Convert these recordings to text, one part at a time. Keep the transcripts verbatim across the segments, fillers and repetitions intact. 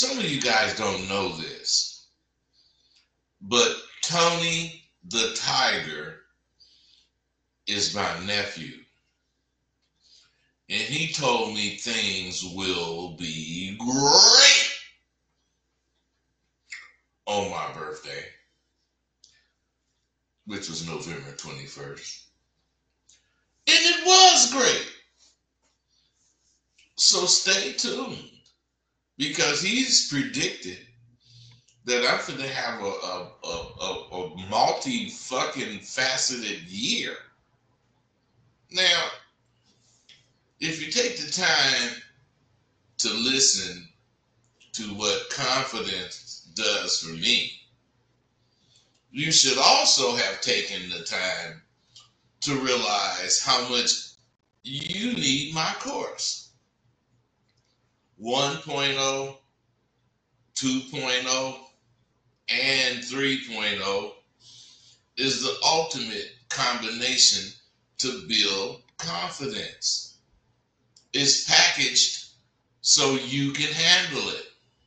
Some of you guys don't know this, but Tony the Tiger is my nephew. And he told me things will be great on my birthday, which was November twenty-first. And it was great. So stay tuned because he's predicted that I'm going to have a, a, a, a, a multi fucking faceted year. Now, if you take the time to listen to what confidence does for me, you should also have taken the time to realize how much you need my course. one point oh, two point oh, and three point oh is the ultimate combination to build confidence. It's packaged so you can handle it.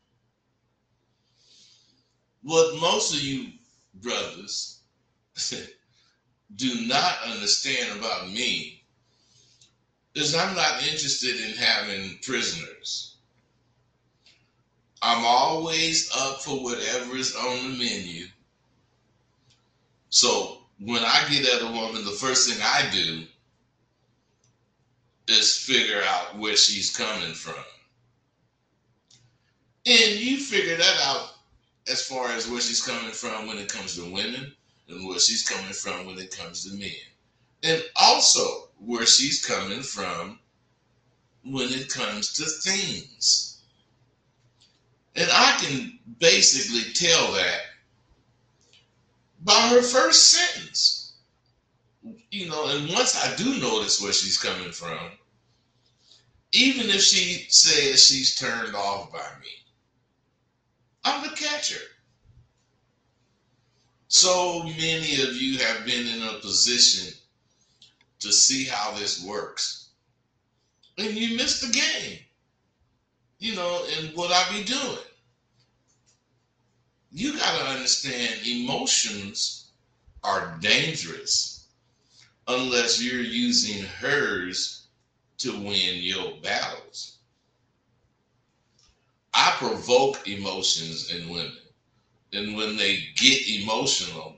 What most of you brothers do not understand about me is I'm not interested in having prisoners. I'm always up for whatever is on the menu. So when I get at a woman, the first thing I do is figure out where she's coming from. And you figure that out as far as where she's coming from when it comes to women and where she's coming from when it comes to men. And also where she's coming from when it comes to things. And I can basically tell that by her first sentence. You know, and once I do notice where she's coming from, even if she says she's turned off by me, I'm the catcher. So many of you have been in a position to see how this works. And you missed the game. You know, and what I be doing. You got to understand emotions are dangerous unless you're using hers to win your battles. I provoke emotions in women. And when they get emotional,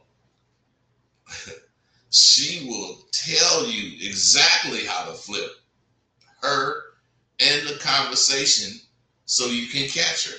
she will tell you exactly how to flip her and the conversation so you can catch her.